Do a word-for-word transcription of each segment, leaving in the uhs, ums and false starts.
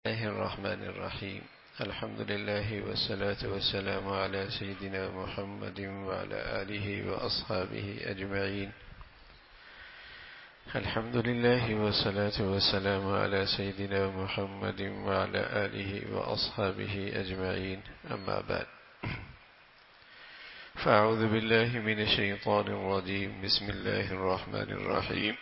الله الرحمن الرحيم. الحمد لله والصلاة والسلام على سيدنا محمد وعلى آله وأصحابه أجمعين. الحمد لله والصلاة والسلام على سيدنا محمد وعلى آله وأصحابه أجمعين. أما بعد، فأعوذ بالله من الشيطان الرجيم. بسم الله الرحمن الرحيم.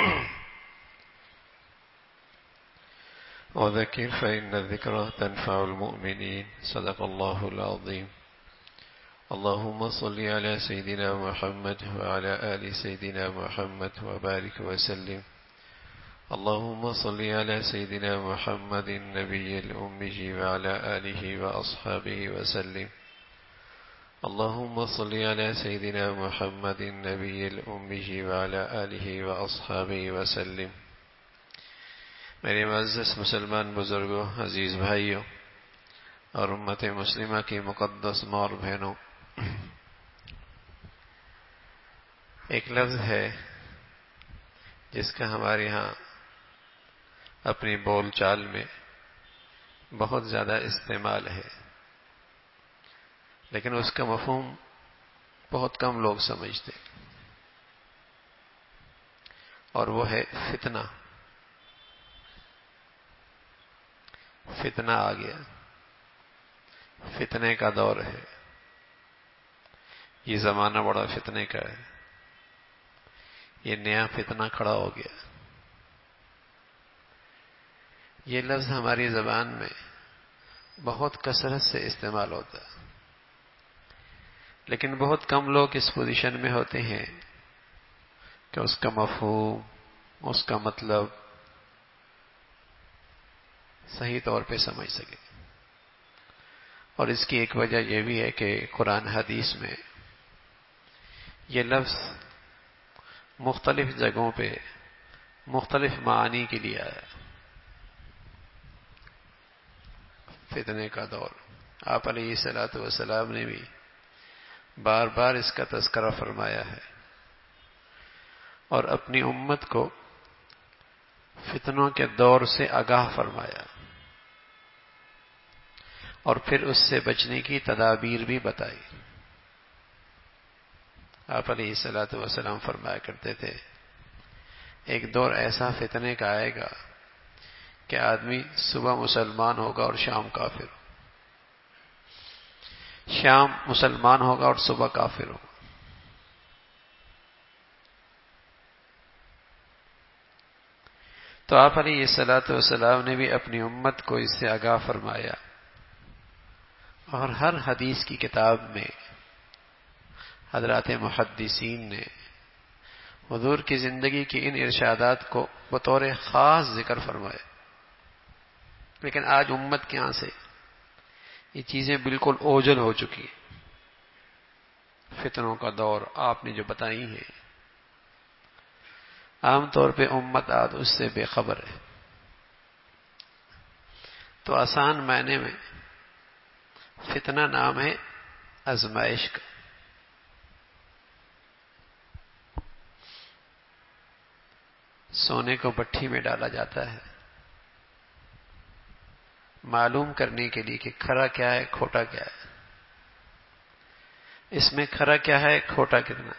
وذكر فإن الذكرى تنفع المؤمنين. صدق الله العظيم. اللهم صل على سيدنا محمد وعلى آل سيدنا محمد وبارك وسلم. اللهم صل على سيدنا محمد النبي الأمي وعلى آله وأصحابه وسلم. اللهم صل على سيدنا محمد النبي الأمي وعلى آله وأصحابه وسلم. میرے معزز مسلمان بزرگوں، عزیز بھائیوں اور امت مسلمہ کی مقدس ماں اور بہنوں، ایک لفظ ہے جس کا ہمارے ہاں اپنی بول چال میں بہت زیادہ استعمال ہے، لیکن اس کا مفہوم بہت کم لوگ سمجھتے، اور وہ ہے فتنہ. فتنہ آ گیا، فتنے کا دور ہے. یہ زمانہ بڑا فتنے کا ہے. یہ نیا فتنہ کھڑا ہو گیا. یہ لفظ ہماری زبان میں بہت کثرت سے استعمال ہوتا ہے، لیکن بہت کم لوگ اس پوزیشن میں ہوتے ہیں کہ اس کا مفہوم، اس کا مطلب صحیح طور پہ سمجھ سکے. اور اس کی ایک وجہ یہ بھی ہے کہ قرآن حدیث میں یہ لفظ مختلف جگہوں پہ مختلف معانی کے لیے آیا. فتنے کا دور، آپ علیہ الصلوۃ والسلام نے بھی بار بار اس کا تذکرہ فرمایا ہے اور اپنی امت کو فتنوں کے دور سے آگاہ فرمایا، اور پھر اس سے بچنے کی تدابیر بھی بتائی. آپ علیہ الصلوۃ والسلام فرمایا کرتے تھے، ایک دور ایسا فتنے کا آئے گا کہ آدمی صبح مسلمان ہوگا اور شام کافر ہوگا، شام مسلمان ہوگا اور صبح کافر ہوگا. تو آپ علیہ الصلوۃ والسلام نے بھی اپنی امت کو اس سے آگاہ فرمایا، اور ہر حدیث کی کتاب میں حضرات محدثین نے حضور کی زندگی کی ان ارشادات کو بطور خاص ذکر فرمایا. لیکن آج امت کے ہاں سے یہ چیزیں بالکل اوجھل ہو چکی ہیں. فتنوں کا دور آپ نے جو بتائی ہیں، عام طور پہ امت آج اس سے بے خبر ہے. تو آسان معنی میں فتنہ نام ہے آزمائش کا. سونے کو بٹھی میں ڈالا جاتا ہے معلوم کرنے کے لیے کہ کھرا کیا ہے، کھوٹا کیا ہے. اس میں کھرا کیا ہے، کھوٹا کتنا.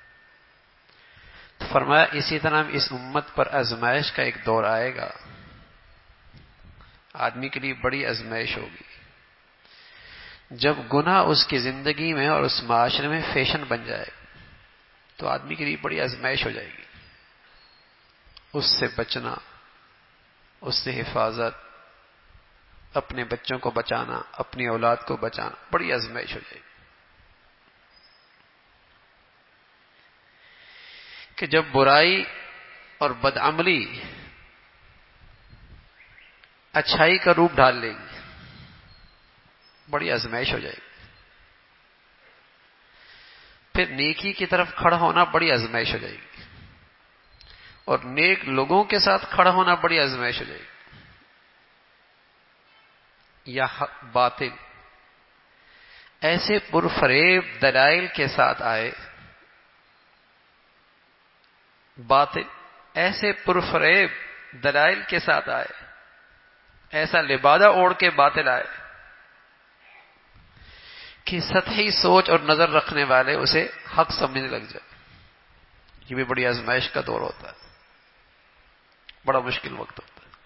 تو فرمایا اسی طرح اس امت پر آزمائش کا ایک دور آئے گا. آدمی کے لیے بڑی آزمائش ہوگی جب گناہ اس کی زندگی میں اور اس معاشرے میں فیشن بن جائے. تو آدمی کے لیے بڑی آزمائش ہو جائے گی. اس سے بچنا، اس سے حفاظت، اپنے بچوں کو بچانا، اپنی اولاد کو بچانا بڑی آزمائش ہو جائے گی. کہ جب برائی اور بدعملی اچھائی کا روپ ڈال لے گی، بڑی آزمائش ہو جائے گی. پھر نیکی کی طرف کھڑا ہونا بڑی آزمائش ہو جائے گی، اور نیک لوگوں کے ساتھ کھڑا ہونا بڑی آزمائش ہو جائے گی. یا حق باطل ایسے پرفریب دلائل کے ساتھ آئے، باطل ایسے پرفریب دلائل کے ساتھ آئے ایسا لبادہ اوڑھ کے باطل آئے کہ سطحی سوچ اور نظر رکھنے والے اسے حق سمجھنے لگ جائے. یہ بھی بڑی آزمائش کا دور ہوتا ہے، بڑا مشکل وقت ہوتا ہے.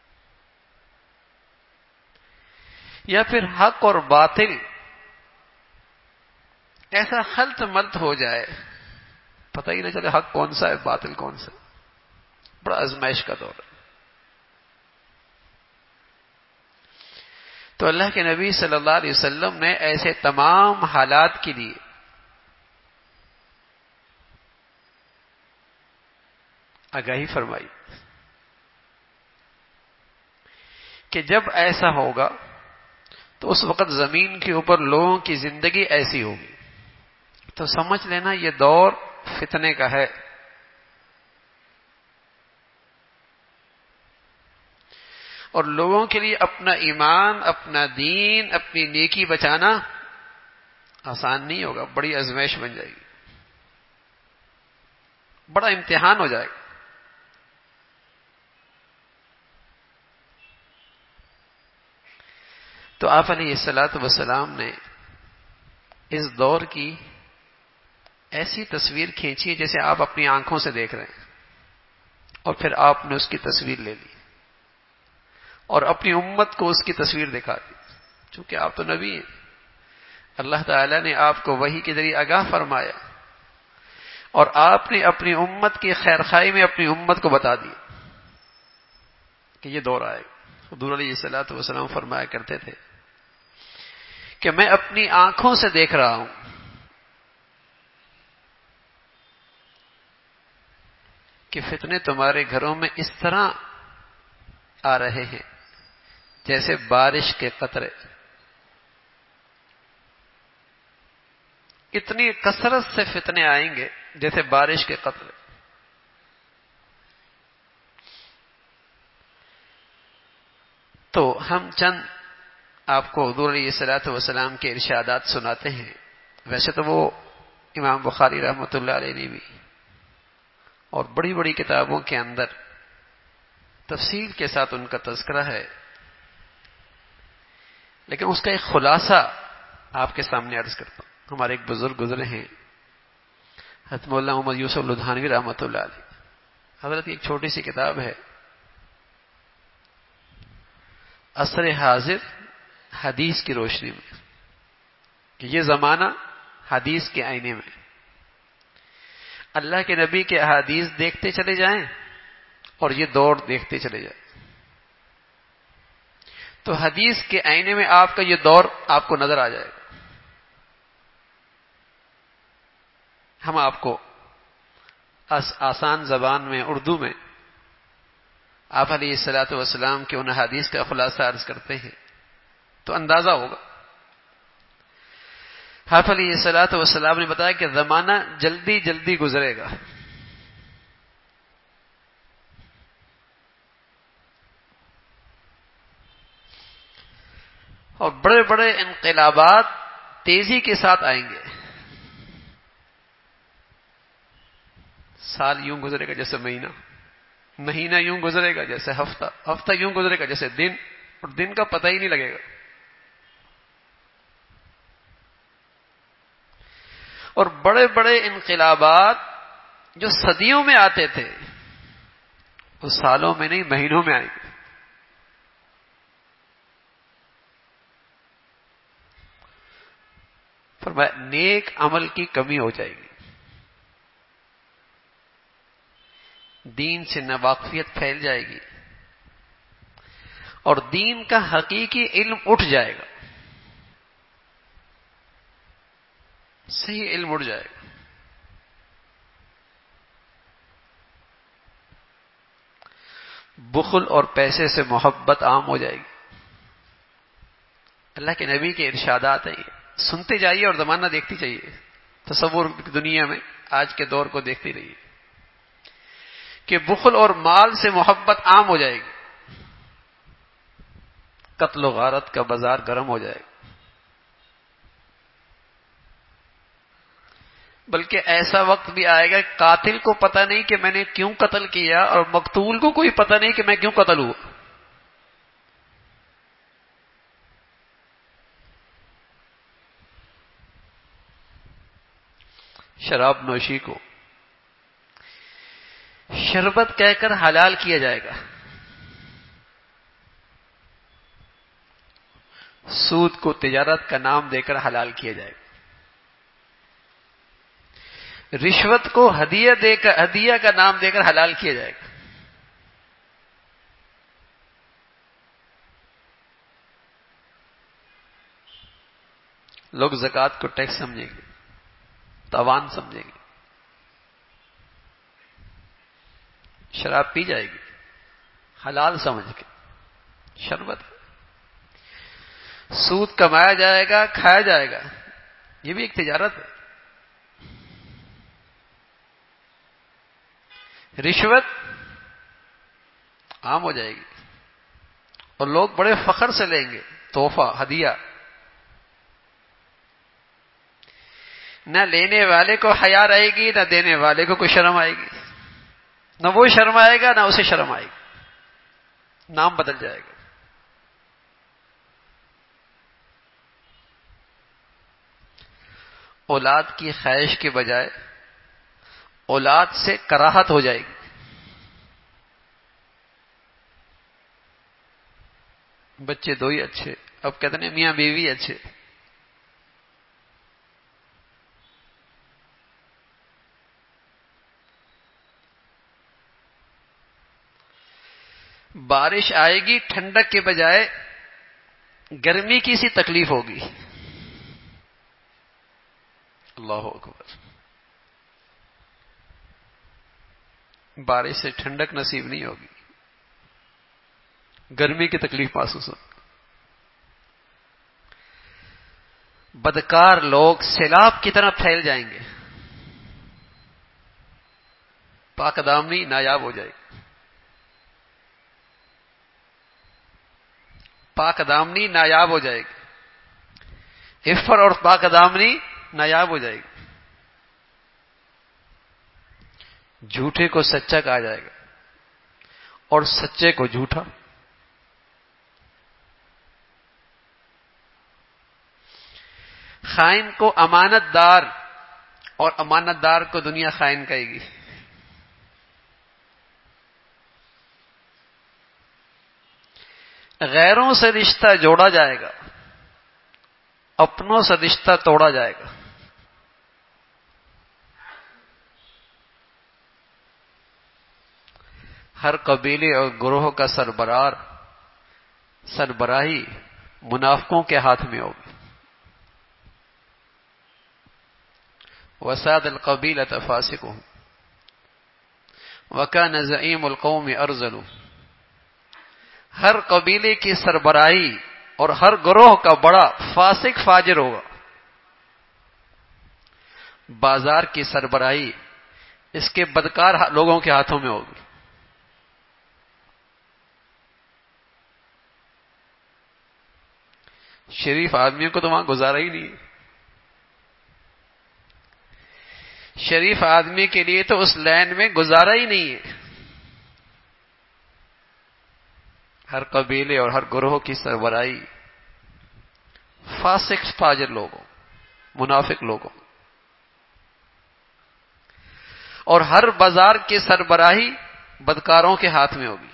یا پھر حق اور باطل ایسا خلط ملط ہو جائے، پتہ ہی نہ چلے حق کون سا ہے باطل کون سا. بڑا آزمائش کا دور ہے. تو اللہ کے نبی صلی اللہ علیہ وسلم نے ایسے تمام حالات کے لیے آگاہی فرمائی کہ جب ایسا ہوگا تو اس وقت زمین کے اوپر لوگوں کی زندگی ایسی ہوگی. تو سمجھ لینا یہ دور فتنے کا ہے. اور لوگوں کے لیے اپنا ایمان، اپنا دین، اپنی نیکی بچانا آسان نہیں ہوگا، بڑی آزمائش بن جائے گی، بڑا امتحان ہو جائے گا. تو آپ علیہ الصلوۃ والسلام نے اس دور کی ایسی تصویر کھینچی جیسے آپ اپنی آنکھوں سے دیکھ رہے ہیں، اور پھر آپ نے اس کی تصویر لے لی اور اپنی امت کو اس کی تصویر دکھا دی. چونکہ آپ تو نبی ہیں، اللہ تعالی نے آپ کو وحی کے ذریعے آگاہ فرمایا اور آپ نے اپنی امت کی خیرخواہی میں اپنی امت کو بتا دیا کہ یہ دور آئے گا. حضور علیہ الصلوۃ والسلام فرمایا کرتے تھے کہ میں اپنی آنکھوں سے دیکھ رہا ہوں کہ فتنے تمہارے گھروں میں اس طرح آ رہے ہیں جیسے بارش کے قطرے. اتنی کثرت سے فتنے آئیں گے جیسے بارش کے قطرے. تو ہم چند آپ کو حضور علیہ الصلوۃ والسلام کے ارشادات سناتے ہیں. ویسے تو وہ امام بخاری رحمۃ اللہ علیہ نے بھی اور بڑی بڑی کتابوں کے اندر تفصیل کے ساتھ ان کا تذکرہ ہے، لیکن اس کا ایک خلاصہ آپ کے سامنے عرض کرتا ہوں. ہمارے ایک بزرگ گزرے ہیں حضرت مولانا محمد یوسف لدھانوی رحمۃ اللہ علیہ. حضرت کی ایک چھوٹی سی کتاب ہے عصر حاضر حدیث کی روشنی میں، کہ یہ زمانہ حدیث کے آئینے میں اللہ کے نبی کے احادیث دیکھتے چلے جائیں اور یہ دور دیکھتے چلے جائیں تو حدیث کے آئینے میں آپ کا یہ دور آپ کو نظر آ جائے گا. ہم آپ کو آسان زبان میں اردو میں آپ علیہ الصلوۃ والسلام کے ان حدیث کا خلاصہ عرض کرتے ہیں تو اندازہ ہوگا. آپ علیہ الصلوۃ والسلام نے بتایا کہ زمانہ جلدی جلدی گزرے گا. اور بڑے بڑے انقلابات تیزی کے ساتھ آئیں گے. سال یوں گزرے گا جیسے مہینہ، مہینہ یوں گزرے گا جیسے ہفتہ، ہفتہ یوں گزرے گا جیسے دن، اور دن کا پتہ ہی نہیں لگے گا. اور بڑے بڑے انقلابات جو صدیوں میں آتے تھے وہ سالوں میں نہیں مہینوں میں آئیں گے. فرمایا نیک عمل کی کمی ہو جائے گی، دین سے ناواقفیت پھیل جائے گی اور دین کا حقیقی علم اٹھ جائے گا، صحیح علم اٹھ جائے گا. بخل اور پیسے سے محبت عام ہو جائے گی. اللہ کے نبی کے ارشادات ہیں، یہ سنتے جائیے اور زمانہ دیکھتی جائیے. تصور دنیا میں آج کے دور کو دیکھتی رہیے کہ بخل اور مال سے محبت عام ہو جائے گی. قتل و غارت کا بازار گرم ہو جائے گا. بلکہ ایسا وقت بھی آئے گا قاتل کو پتہ نہیں کہ میں نے کیوں قتل کیا اور مقتول کو کوئی پتہ نہیں کہ میں کیوں قتل ہوا. شراب نوشی کو شربت کہہ کر حلال کیا جائے گا، سود کو تجارت کا نام دے کر حلال کیا جائے گا، رشوت کو ہدیہ دے کر ہدیہ کا نام دے کر حلال کیا جائے گا، لوگ زکوٰۃ کو ٹیکس سمجھیں گے، تاوان سمجھیں گے، شراب پی جائے گی حلال سمجھ کے، شربت سود کمایا جائے گا، کھایا جائے گا، یہ بھی ایک تجارت ہے۔ رشوت عام ہو جائے گی اور لوگ بڑے فخر سے لیں گے، تحفہ ہدیہ، نہ لینے والے کو حیا رہے گی، نہ دینے والے کو کوئی شرم آئے گی، نہ وہ شرم آئے گا نہ اسے شرم آئے گی، نام بدل جائے گا۔ اولاد کی خواہش کے بجائے اولاد سے کراہت ہو جائے گی، بچے دو ہی اچھے، اب کہتے ہیں میاں بیوی اچھے، بارش آئے گی ٹھنڈک کے بجائے گرمی کی سی تکلیف ہوگی، اللہ اکبر، بارش سے ٹھنڈک نصیب نہیں ہوگی، گرمی کی تکلیف محسوس ہوگی۔ بدکار لوگ سیلاب کی طرح پھیل جائیں گے، پاک دامنی نایاب ہو جائے گی، پاک دامنی نایاب ہو جائے گی، عفت اور پاک دامنی نایاب ہو جائے گی، جھوٹے کو سچا کہا جائے گا اور سچے کو جھوٹا، خائن کو امانت دار اور امانت دار کو دنیا خائن کہے گی، غیروں سے رشتہ جوڑا جائے گا، اپنوں سے رشتہ توڑا جائے گا، ہر قبیلے اور گروہ کا سربراہ سربراہی منافقوں کے ہاتھ میں ہوگی، وساد القبیلۃ فاسقهم وکان زعیم القوم ارذل، ہر قبیلے کی سربراہی اور ہر گروہ کا بڑا فاسق فاجر ہوگا، بازار کی سربراہی اس کے بدکار لوگوں کے ہاتھوں میں ہوگی، شریف آدمیوں کو تو وہاں گزارا ہی نہیں، شریف آدمی کے لیے تو اس لین میں گزارا ہی نہیں ہے، ہر قبیلے اور ہر گروہ کی سربراہی فاسق فاجر لوگوں، منافق لوگوں، اور ہر بازار کی سربراہی بدکاروں کے ہاتھ میں ہوگی۔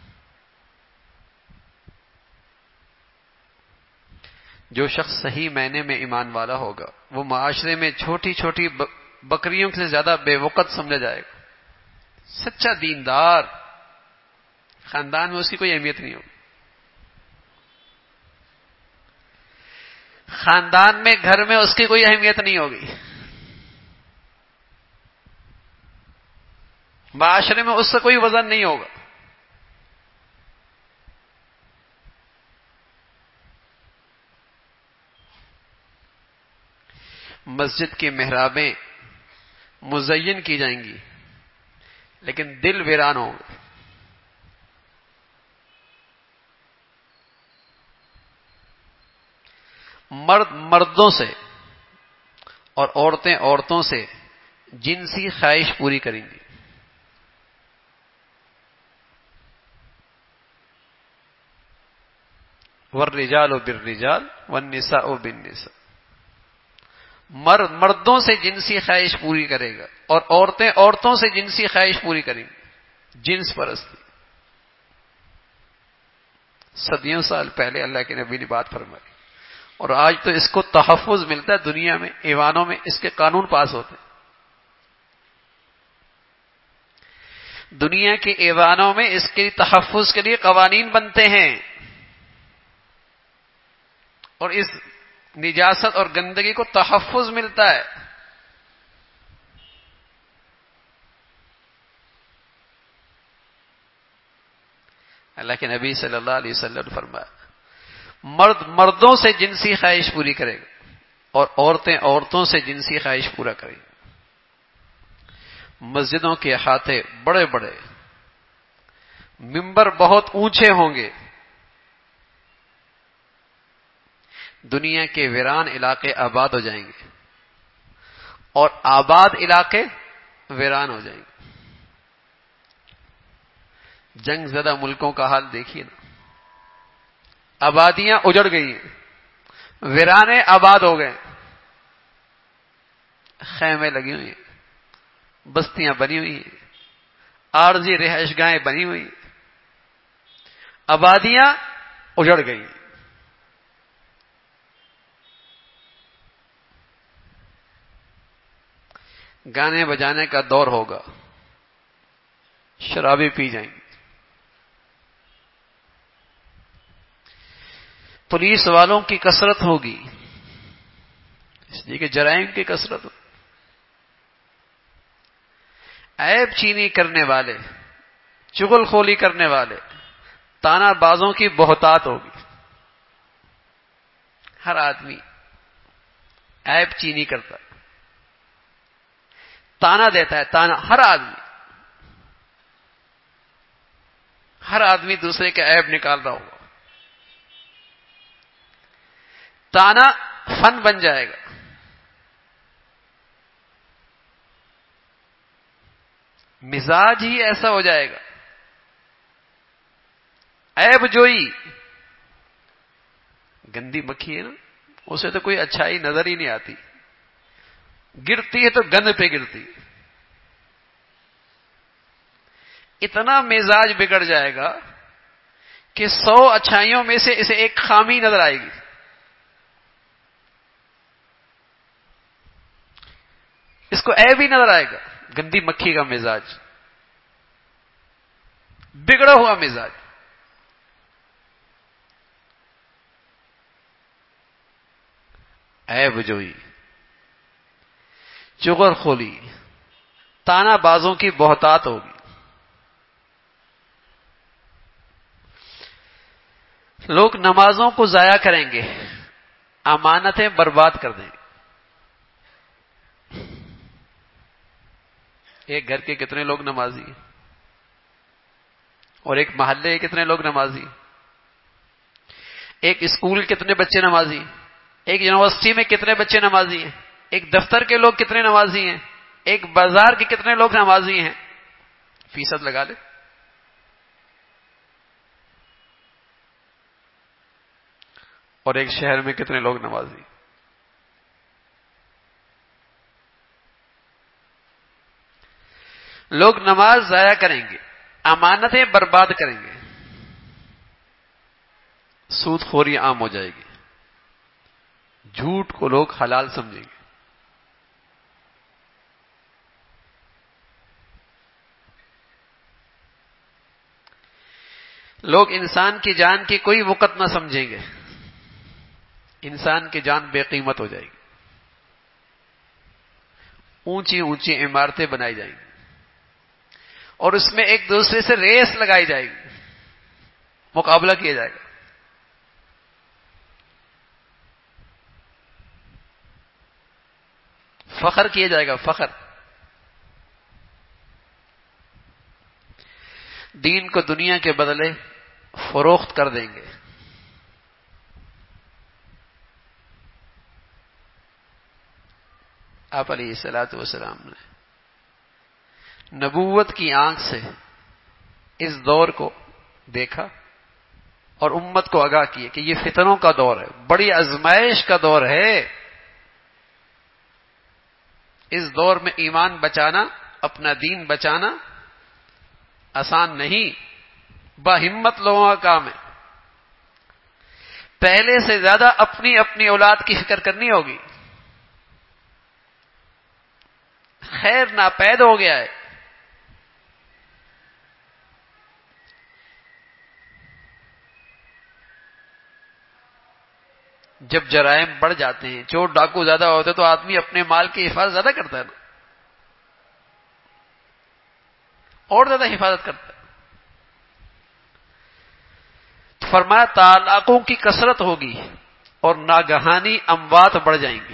جو شخص صحیح معنی میں ایمان والا ہوگا وہ معاشرے میں چھوٹی چھوٹی بکریوں سے زیادہ بے وقت سمجھا جائے گا، سچا دیندار، خاندان میں اس کی کوئی اہمیت نہیں ہوگی، خاندان میں گھر میں اس کی کوئی اہمیت نہیں ہوگی، معاشرے میں اس سے کوئی وزن نہیں ہوگا، مسجد کی محرابیں مزین کی جائیں گی لیکن دل ویران ہوگا، مرد مردوں سے اور عورتیں عورتوں سے جنسی خواہش پوری کریں گی، والرجال بالرجال والنساء بالنساء، مرد مردوں سے جنسی خواہش پوری کرے گا اور عورتیں عورتوں سے جنسی خواہش پوری کریں گی. جنس پرستی. صدیوں سال پہلے اللہ کے نبی نے بات فرمائی اور آج تو اس کو تحفظ ملتا ہے دنیا میں. ایوانوں میں اس کے قانون پاس ہوتے ہیں. دنیا کے ایوانوں میں اس کے تحفظ کے لیے قوانین بنتے ہیں اور اس نجاست اور گندگی کو تحفظ ملتا ہے. اللہ کے نبی صلی اللہ علیہ وسلم نے فرمایا مرد مردوں سے جنسی خواہش پوری کرے گا اور عورتیں عورتوں سے جنسی خواہش پورا کریں گی. مسجدوں کے احاطے بڑے بڑے، ممبر بہت اونچے ہوں گے. دنیا کے ویران علاقے آباد ہو جائیں گے اور آباد علاقے ویران ہو جائیں گے. جنگ زدہ ملکوں کا حال دیکھیے نا. آبادیاں اجڑ گئی ہیں، ویرانے آباد ہو گئے، خیمے لگی ہوئی ہیں، بستیاں بنی ہوئی ہیں، عارضی رہائش گاہیں بنی ہوئی ہیں، آبادیاں اجڑ گئی. گانے بجانے کا دور ہوگا، شرابیں پی جائیں گی، پولیس والوں کی کثرت ہوگی اس لیے کہ جرائم کی کثرت ہو. عیب چینی کرنے والے، چغل خولی کرنے والے، تانا بازوں کی بہتات ہوگی. ہر آدمی عیب چینی کرتا ہے، تانا دیتا ہے. تانا ہر آدمی ہر آدمی دوسرے کے عیب نکال رہا ہوگا. تانا فن بن جائے گا. مزاج ہی ایسا ہو جائے گا. عیب جوئی گندی مکھی ہے نا، اسے تو کوئی اچھائی نظر ہی نہیں آتی. گرتی ہے تو گند پہ گرتی. اتنا مزاج بگڑ جائے گا کہ سو اچھائیوں میں سے اسے ایک خامی نظر آئے گی. اس کو عیب ہی نظر آئے گا. گندی مکھی کا مزاج، بگڑا ہوا مزاج. عیب جوئی، چغل خولی، تانا بازوں کی بہتات ہوگی. لوگ نمازوں کو ضائع کریں گے، امانتیں برباد کر دیں گے. ایک گھر کے کتنے لوگ نمازی ہیں اور ایک محلے کے کتنے لوگ نمازی ہیں. ایک اسکول کتنے بچے نمازی ہیں. ایک یونیورسٹی میں کتنے بچے نمازی ہیں. ایک دفتر کے لوگ کتنے نمازی ہیں. ایک بازار کے کتنے لوگ نمازی ہیں. فیصد لگا لے. اور ایک شہر میں کتنے لوگ نمازی ہیں. لوگ نماز ضائع کریں گے، امانتیں برباد کریں گے، سود خوری عام ہو جائے گی، جھوٹ کو لوگ حلال سمجھیں گے. لوگ انسان کی جان کی کوئی وقت نہ سمجھیں گے. انسان کی جان بے قیمت ہو جائے گی. اونچی اونچی عمارتیں بنائی جائیں گی اور اس میں ایک دوسرے سے ریس لگائی جائے گی، مقابلہ کیا جائے گا. فخر کیا جائے گا، فخر. دین کو دنیا کے بدلے فروخت کر دیں گے. آپ علیہ الصلوۃ والسلام نے نبوت کی آنکھ سے اس دور کو دیکھا اور امت کو آگاہ کیا کہ یہ فتنوں کا دور ہے، بڑی آزمائش کا دور ہے. اس دور میں ایمان بچانا، اپنا دین بچانا آسان نہیں، باہمت لوگوں کا کام ہے. پہلے سے زیادہ اپنی اپنی اولاد کی فکر کرنی ہوگی. خیر ناپید ہو گیا ہے. جب جرائم بڑھ جاتے ہیں، چور ڈاکو زیادہ ہوتے تو آدمی اپنے مال کی حفاظت زیادہ کرتا ہے نا، اور زیادہ حفاظت کرتا ہے. فرمایا طلاقوں کی کثرت ہوگی اور ناگہانی اموات بڑھ جائیں گی.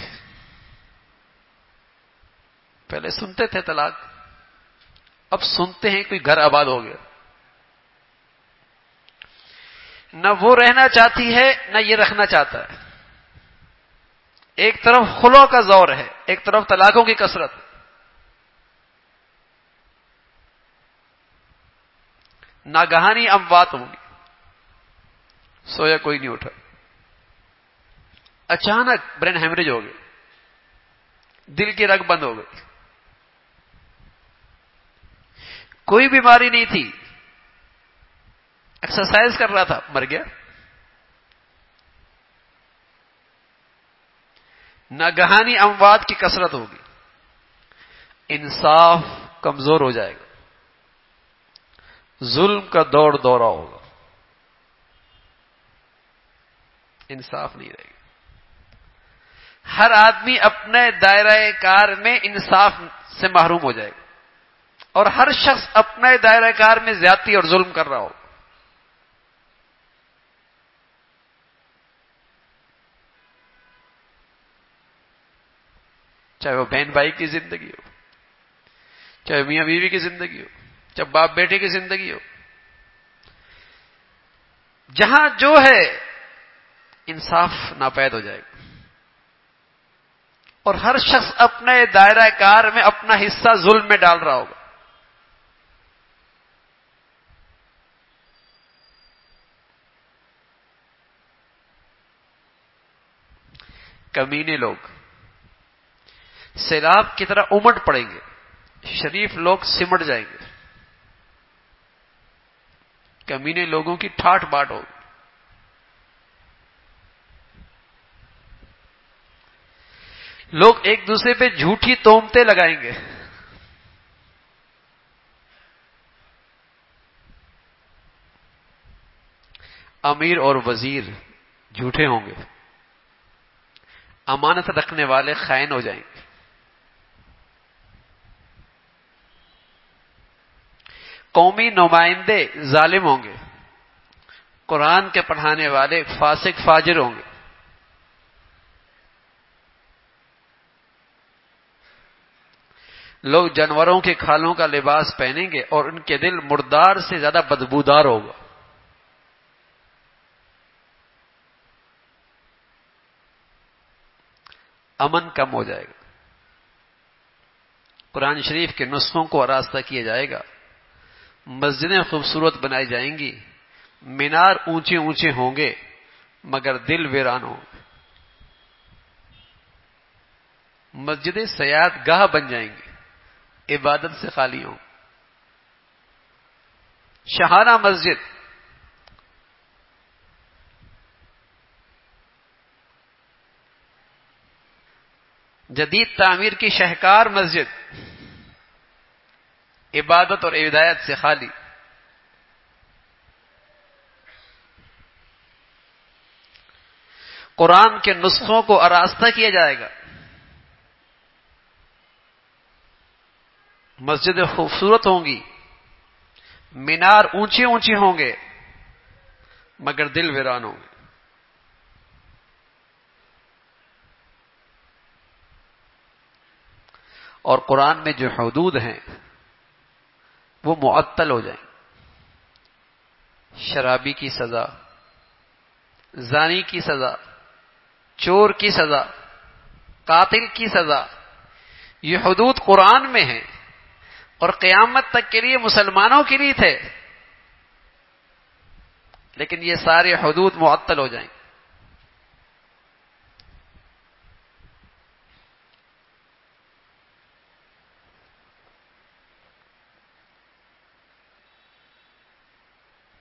پہلے سنتے تھے طلاق، اب سنتے ہیں کوئی گھر آباد ہو گیا. نہ وہ رہنا چاہتی ہے نہ یہ رکھنا چاہتا ہے. ایک طرف خلوع کا زور ہے، ایک طرف طلاقوں کی کثرت. ناگہانی اموات ہوں گی. سویا کوئی نہیں اٹھا، اچانک برین ہیمریج ہو گئی، دل کی رگ بند ہو گئی. کوئی بیماری نہیں تھی، ایکسرسائز کر رہا تھا، مر گیا. ناگہانی اموات کی کثرت ہوگی. انصاف کمزور ہو جائے گا. ظلم کا دور دورہ ہوگا. انصاف نہیں رہے گا. ہر آدمی اپنے دائرہ کار میں انصاف سے محروم ہو جائے گا، اور ہر شخص اپنے دائرہ کار میں زیادتی اور ظلم کر رہا ہوگا. چاہے وہ بہن بھائی کی زندگی ہو، چاہے میاں بیوی کی زندگی ہو، چاہے باپ بیٹے کی زندگی ہو، جہاں جو ہے انصاف ناپید ہو جائے گا، اور ہر شخص اپنے دائرہ کار میں اپنا حصہ ظلم میں ڈال رہا ہوگا. کمینے لوگ سیلاب کی طرح امٹ پڑیں گے، شریف لوگ سمٹ جائیں گے. کمینے لوگوں کی ٹھاٹ باٹ ہوگی. لوگ ایک دوسرے پہ جھوٹی تہمتیں لگائیں گے. امیر اور وزیر جھوٹے ہوں گے. امانت رکھنے والے خائن ہو جائیں گے. قومی نمائندے ظالم ہوں گے. قرآن کے پڑھانے والے فاسق فاجر ہوں گے. لوگ جانوروں کے کھالوں کا لباس پہنیں گے اور ان کے دل مردار سے زیادہ بدبودار ہوگا. امن کم ہو جائے گا. قرآن شریف کے نسخوں کو آراستہ کیا جائے گا. مسجدیں خوبصورت بنائی جائیں گی. مینار اونچے اونچے ہوں گے مگر دل ویران ہوں گے. مسجدیں سیاحت گاہ بن جائیں گی، عبادت سے خالی ہوں. شاہانہ مسجد، جدید تعمیر کی شہکار مسجد، عبادت اور ہدایت سے خالی. قرآن کے نسخوں کو آراستہ کیا جائے گا. مسجدیں خوبصورت ہوں گی، مینار اونچے اونچے ہوں گے مگر دل ویران ہوں گے. اور قرآن میں جو حدود ہیں وہ معطل ہو جائیں. شرابی کی سزا، زانی کی سزا، چور کی سزا، قاتل کی سزا، یہ حدود قرآن میں ہیں اور قیامت تک کے لیے مسلمانوں کے لیے تھے، لیکن یہ سارے حدود معطل ہو جائیں.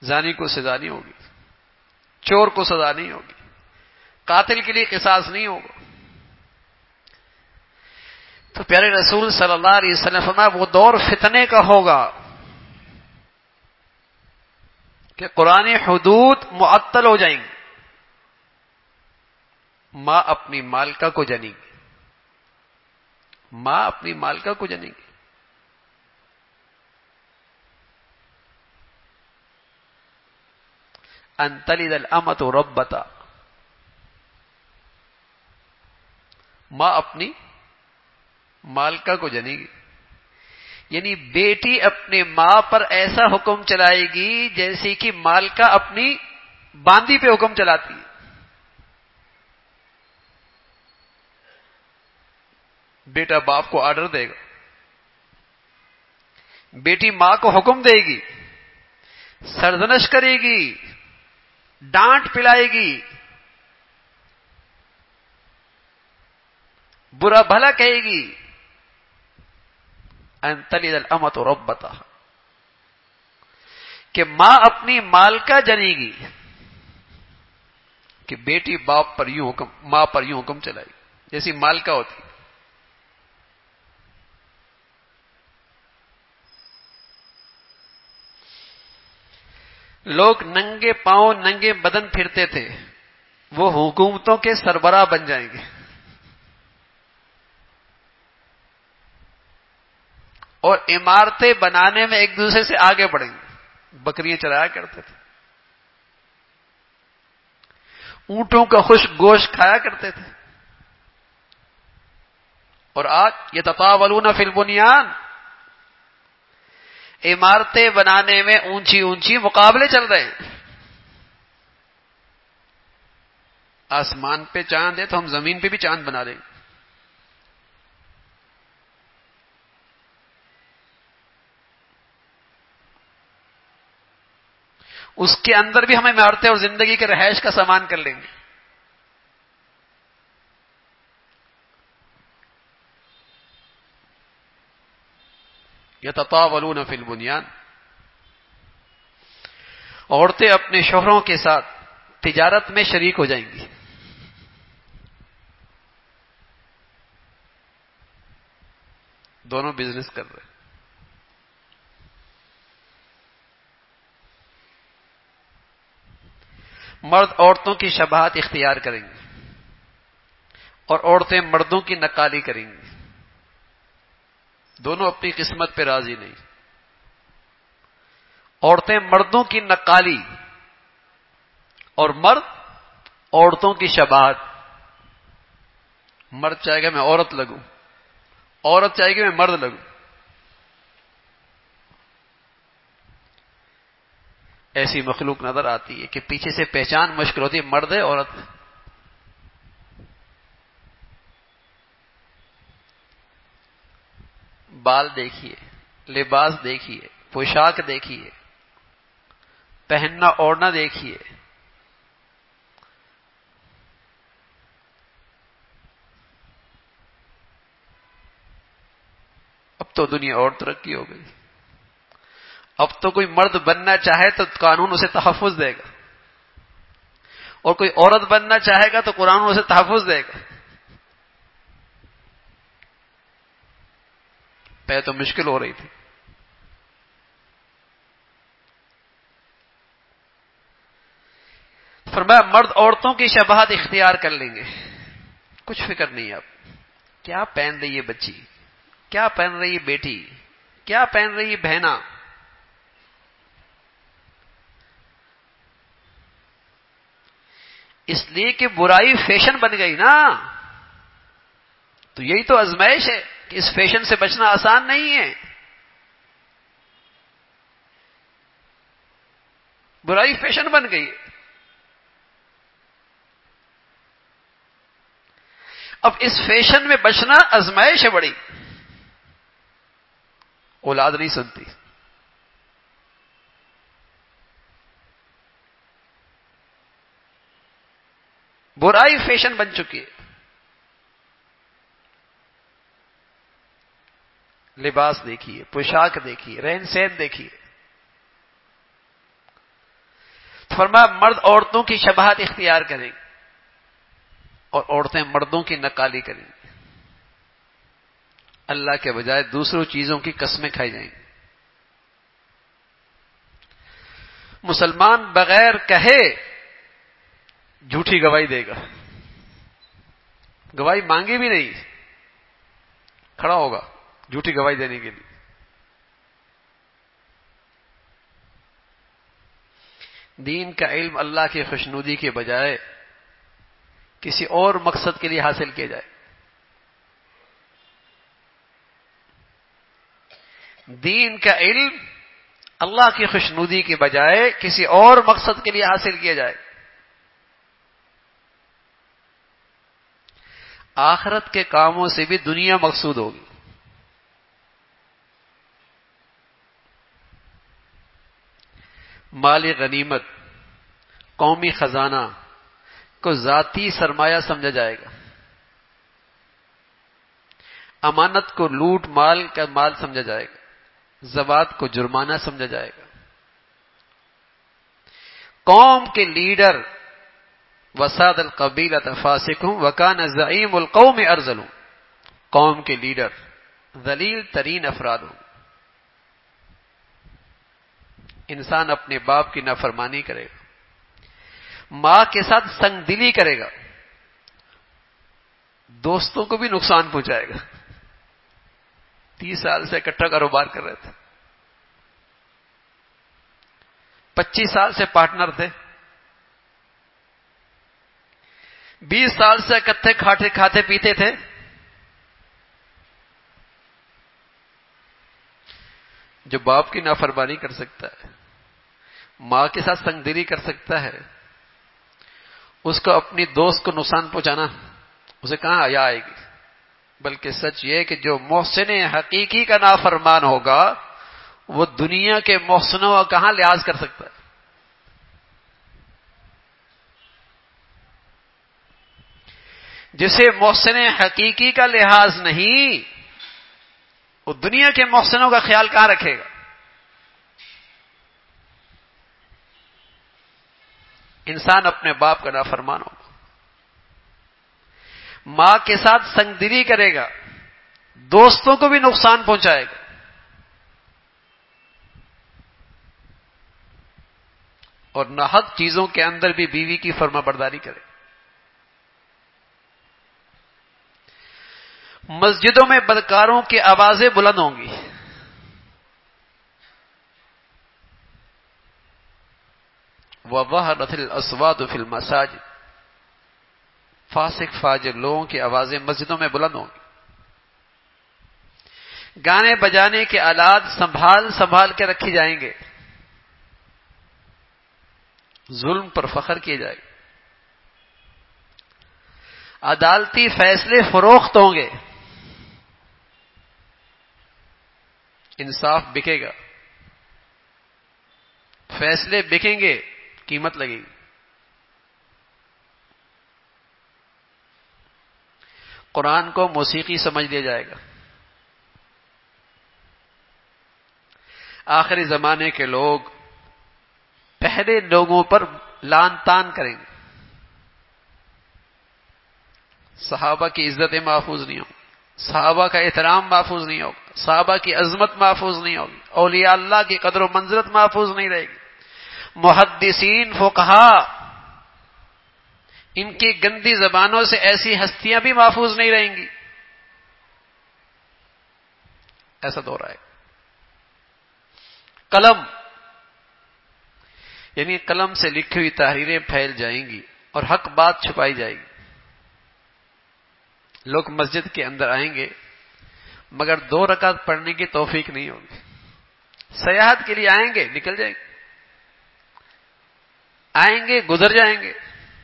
زانی کو سزا نہیں ہوگی، چور کو سزا نہیں ہوگی، قاتل کے لیے قصاص نہیں ہوگا. تو پیارے رسول صلی اللہ علیہ وسلم فرمایا وہ دور فتنے کا ہوگا کہ قرآن حدود معطل ہو جائیں گے. ماں اپنی مالکہ کو جنیں گی، ماں اپنی مالکہ کو جنیں گی. ان تلد الامۃ ربتا، ماں اپنی مالکہ کو جنے گی. یعنی بیٹی اپنے ماں پر ایسا حکم چلائے گی جیسے کہ مالکہ اپنی باندی پہ حکم چلاتی ہے. بیٹا باپ کو آرڈر دے گا، بیٹی ماں کو حکم دے گی، سرزنش کرے گی، ڈانٹ پلائے گی، برا بھلا کہے گی. ان تلد الامۃ ربتا، کہ ماں اپنی مالکہ جنے گی کہ بیٹی باپ پر یوں حکم، ماں پر یوں حکم چلائے گی جیسی مالکہ ہوتی. لوگ ننگے پاؤں ننگے بدن پھرتے تھے، وہ حکومتوں کے سربراہ بن جائیں گے اور عمارتیں بنانے میں ایک دوسرے سے آگے بڑھیں گے. بکریاں چرایا کرتے تھے، اونٹوں کا خشک گوشت کھایا کرتے تھے، اور آج یتطاولون فی البنیان، عمارتیں بنانے میں اونچی اونچی مقابلے چل رہے ہیں. آسمان پہ چاند ہے تو ہم زمین پہ بھی چاند بنا رہے ہیں. اس کے اندر بھی ہمیں عمارتیں اور زندگی کے رہائش کا سامان کر لیں گے. یتطاولون فی البنیان، عورتیں اپنے شوہروں کے ساتھ تجارت میں شریک ہو جائیں گی. دونوں بزنس کر رہے ہیں. مرد عورتوں کی شباہت اختیار کریں گے اور عورتیں مردوں کی نقالی کریں گی. دونوں اپنی قسمت پہ راضی نہیں. عورتیں مردوں کی نقالی اور مرد عورتوں کی شباہت. مرد چاہے گا میں عورت لگوں، عورت چاہے گی میں مرد لگوں. ایسی مخلوق نظر آتی ہے کہ پیچھے سے پہچان مشکل ہوتی ہے، مرد ہے عورت ہے. بال دیکھیے، لباس دیکھیے، پوشاک دیکھیے، پہننا اوڑھنا دیکھیے. اب تو دنیا اور ترقی ہو گئی. اب تو کوئی مرد بننا چاہے تو قانون اسے تحفظ دے گا، اور کوئی عورت بننا چاہے گا تو قرآن اسے تحفظ دے گا. پہلے تو مشکل ہو رہی تھی. فرمایا مرد عورتوں کی شباہت اختیار کر لیں گے. کچھ فکر نہیں. اب کیا پہن رہی ہے بچی، کیا پہن رہی ہے بیٹی، کیا پہن رہی ہے بہنا. اس لیے کہ برائی فیشن بن گئی نا. تو یہی تو آزمائش ہے کہ اس فیشن سے بچنا آسان نہیں ہے. برائی فیشن بن گئی. اب اس فیشن میں بچنا آزمائش ہے بڑی. اولاد نہیں سنتی. برائی فیشن بن چکی ہے. لباس دیکھیے، پوشاک دیکھیے، رہن سہن دیکھیے. فرمایا مرد عورتوں کی شباہت اختیار کریں گے اور عورتیں مردوں کی نقالی کریں گی، اللہ کے بجائے دوسروں چیزوں کی قسمیں کھائی جائیں گی۔ مسلمان بغیر کہے جھوٹی گواہی دے گا، گواہی مانگی بھی نہیں، کھڑا ہوگا جھوٹی گواہی دینے کے لیے۔ دین کا علم اللہ کی خوشنودی کے بجائے کسی اور مقصد کے لیے حاصل کیا جائے، دین کا علم اللہ کی خوشنودی کے بجائے کسی اور مقصد کے لیے حاصل کیا جائے، آخرت کے کاموں سے بھی دنیا مقصود ہوگی۔ مال غنیمت، قومی خزانہ کو ذاتی سرمایہ سمجھا جائے گا، امانت کو لوٹ مال کا مال سمجھا جائے گا، زکوٰۃ کو جرمانہ سمجھا جائے گا۔ قوم کے لیڈر وساد القبیلۃ فاسق وکان زعیم القوم ارذل، قوم کے لیڈر ذلیل ترین افراد ہوں۔ انسان اپنے باپ کی نافرمانی کرے گا، ماں کے ساتھ سنگ دلی کرے گا، دوستوں کو بھی نقصان پہنچائے گا۔ تیس سال سے اکٹھا کاروبار کر رہے تھے، پچیس سال سے پارٹنر تھے، بیس سال سے اکٹھے کھاتے کھاتے پیتے تھے، جو باپ کی نافرمانی کر سکتا ہے، ماں کے ساتھ سنگ دلی کر سکتا ہے، اس کو اپنی دوست کو نقصان پہنچانا اسے کہاں حیا آئے گی؟ بلکہ سچ یہ کہ جو محسن حقیقی کا نافرمان ہوگا وہ دنیا کے محسنوں کا کہاں لحاظ کر سکتا ہے؟ جسے محسن حقیقی کا لحاظ نہیں، وہ دنیا کے محسنوں کا خیال کہاں رکھے گا؟ انسان اپنے باپ کا نافرمان ہوگا، ماں کے ساتھ سنگ دلی کرے گا، دوستوں کو بھی نقصان پہنچائے گا، اور ناحق چیزوں کے اندر بھی بیوی کی فرما برداری کرے گا۔ مسجدوں میں بدکاروں کی آوازیں بلند ہوں گی، وَظَهَرَتِ الْأَصْوَاتُ فِي الْمَسَاجِدِ، فاسق فاجر لوگوں کی آوازیں مسجدوں میں بلند ہوں گی، گانے بجانے کے آلات سنبھال سنبھال کے رکھی جائیں گے، ظلم پر فخر کیے جائے گا، عدالتی فیصلے فروخت ہوں گے، انصاف بکے گا، فیصلے بکیں گے، قیمت لگے گی۔ قرآن کو موسیقی سمجھ لیا جائے گا، آخری زمانے کے لوگ پہلے لوگوں پر لان تان کریں گے، صحابہ کی عزتیں محفوظ نہیں ہوں، صحابہ کا احترام محفوظ نہیں ہوگا، صحابہ کی عظمت محفوظ نہیں ہوگی، اولیاء اللہ کی قدر و منزلت محفوظ نہیں رہے گی، محدثین فقہاء ان کی گندی زبانوں سے ایسی ہستیاں بھی محفوظ نہیں رہیں گی۔ ایسا دور آئے، قلم یعنی قلم سے لکھی ہوئی تحریریں پھیل جائیں گی اور حق بات چھپائی جائے گی۔ لوگ مسجد کے اندر آئیں گے مگر دو رکعت پڑھنے کی توفیق نہیں ہوگی، سیاحت کے لیے آئیں گے نکل جائیں گے، آئیں گے گزر جائیں گے۔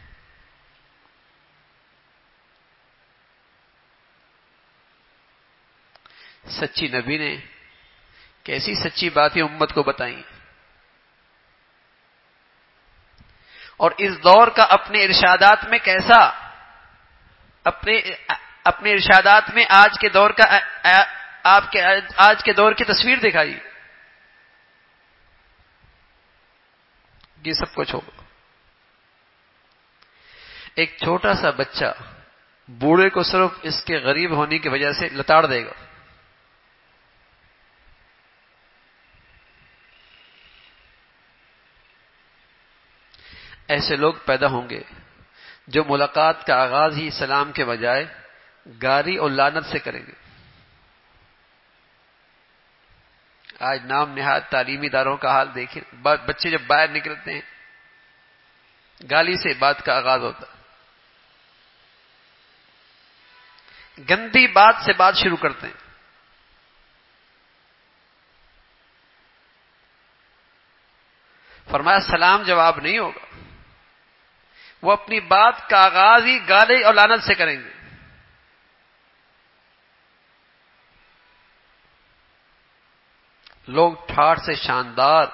سچی نبی نے کیسی سچی باتیں امت کو بتائیں، اور اس دور کا اپنے ارشادات میں کیسا اپنے اپنے ارشادات میں آج کے دور کا آپ کے آج کے دور کی تصویر دکھائی، یہ سب کچھ ہوگا۔ ایک چھوٹا سا بچہ بوڑھے کو صرف اس کے غریب ہونے کی وجہ سے لتاڑ دے گا. ایسے لوگ پیدا ہوں گے جو ملاقات کا آغاز ہی سلام کے بجائے گالی اور لعنت سے کریں گے. آج نام نہاد تعلیمی اداروں کا حال دیکھیں. بچے جب باہر نکلتے ہیں گالی سے بات کا آغاز ہوتا ہے. گندی بات سے بات شروع کرتے ہیں. فرمایا سلام جواب نہیں ہوگا، وہ اپنی بات کا آغاز ہی گالی اور لعنت سے کریں گے. لوگ ٹھاٹھ سے شاندار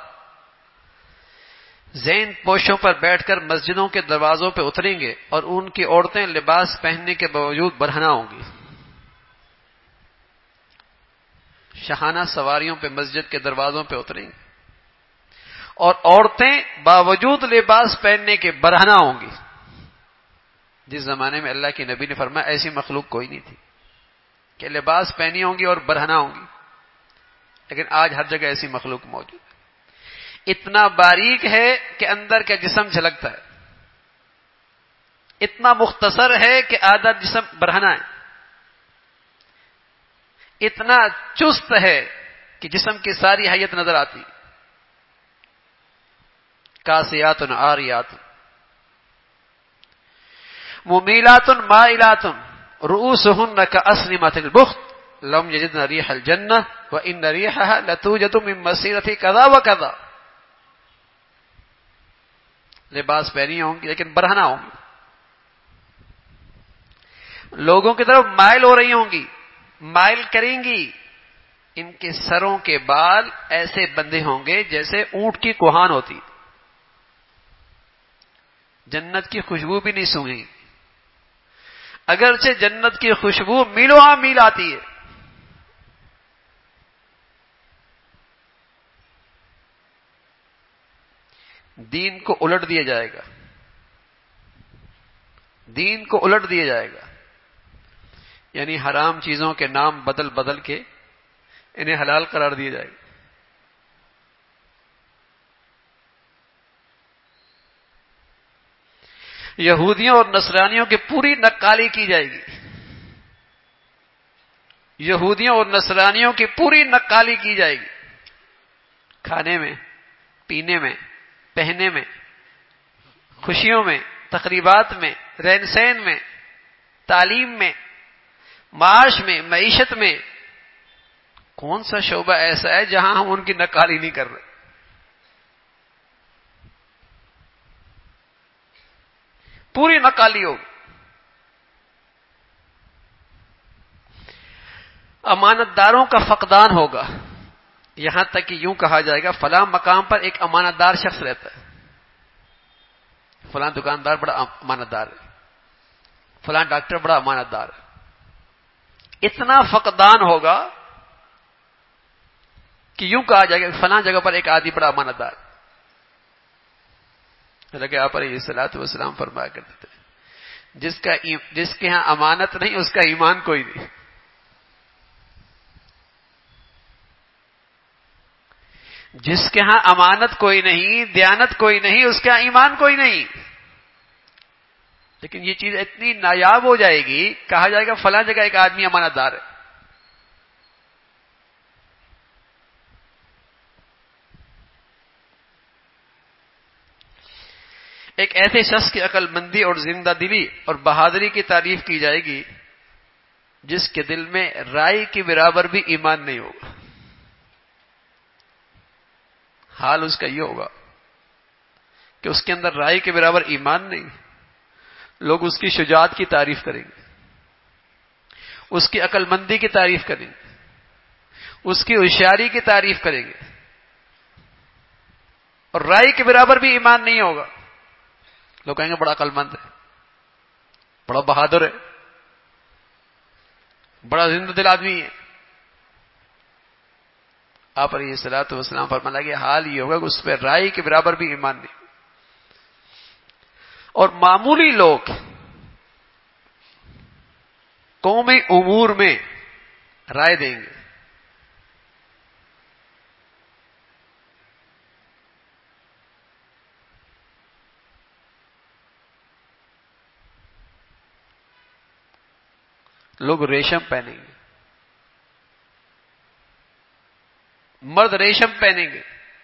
زین پوشوں پر بیٹھ کر مسجدوں کے دروازوں پہ اتریں گے اور ان کی عورتیں لباس پہننے کے باوجود برہنہ ہوں گی. شاہانہ سواریوں پہ مسجد کے دروازوں پہ اتریں گے اور عورتیں باوجود لباس پہننے کے برہنہ ہوں گی. جس زمانے میں اللہ کے نبی نے فرمایا ایسی مخلوق کوئی نہیں تھی کہ لباس پہنی ہوں گی اور برہنہ ہوں گی، لیکن آج ہر جگہ ایسی مخلوق موجود ہے. اتنا باریک ہے کہ اندر کا جسم جھلکتا ہے، اتنا مختصر ہے کہ آدھا جسم برہنہ ہے، اتنا چست ہے کہ جسم کی ساری حیت نظر آتی. کاسیات عاریات ممیلات مائلات رؤوسهن كأسنمة البخت لم يجدن ريح الجنة وإن ريحها لتوجد من مسيرة كذا وكذا. لباس پہنی ہوں گی لیکن برہنہ ہوں گی، لوگوں کی طرف مائل ہو رہی ہوں گی، مائل کریں گی. ان کے سروں کے بال ایسے بندھے ہوں گے جیسے اونٹ کی کوہان ہوتی. جنت کی خوشبو بھی نہیں سونگیں، اگرچہ جنت کی خوشبو میلوں ہاں میل آتی ہے. دین کو الٹ دیا جائے گا، دین کو الٹ دیا جائے گا، یعنی حرام چیزوں کے نام بدل بدل کے انہیں حلال قرار دیا جائے گا. یہودیوں اور نصرانیوں کی پوری نقالی کی جائے گی، یہودیوں اور نصرانیوں کی پوری نقالی کی جائے گی. کھانے میں، پینے میں، پہننے میں، خوشیوں میں، تقریبات میں، رہن سہن میں، تعلیم میں، معاش میں، معیشت میں. کون سا شعبہ ایسا ہے جہاں ہم ان کی نقالی نہیں کر رہے؟ پوری نقالی ہوگی. امانت داروں کا فقدان ہوگا، یہاں تک کہ یوں کہا جائے گا فلاں مقام پر ایک امانت دار شخص رہتا ہے، فلاں دکاندار بڑا امانت دار ہے، فلاں ڈاکٹر بڑا امانت دار ہے. اتنا فقدان ہوگا کہ یوں کہا جائے گا فلاں جگہ پر ایک آدمی بڑا امانت دار. حالانکہ آپ علیہ الصلوۃ والسلام فرمایا کرتے تھے جس کا جس کے ہاں امانت نہیں اس کا ایمان کوئی نہیں. جس کے ہاں امانت کوئی نہیں، دیانت کوئی نہیں، اس کا ایمان کوئی نہیں. لیکن یہ چیز اتنی نایاب ہو جائے گی، کہا جائے گا فلاں جگہ ایک آدمی امانت دار ہے. ایک ایسے شخص کی عقل مندی اور زندہ دلی اور بہادری کی تعریف کی جائے گی جس کے دل میں رائی کے برابر بھی ایمان نہیں ہوگا. حال اس کا یہ ہوگا کہ اس کے اندر رائی کے برابر ایمان نہیں. لوگ اس کی شجاعت کی تعریف کریں گے، اس کی عقل مندی کی تعریف کریں گے، اس کی ہوشیاری کی تعریف کریں گے، اور رائی کے برابر بھی ایمان نہیں ہوگا. لوگ کہیں گے بڑا عقل مند ہے، بڑا بہادر ہے، بڑا زندہ دل آدمی ہے. آپ علیہ الصلوۃ والسلام فرمایا کہ حال یہ ہوگا کہ اس پہ رائی کے برابر بھی ایمان نہیں. اور معمولی لوگ قومی امور میں رائے دیں گے. لوگ ریشم پہنیں گے, مرد ریشم پہنیں گے.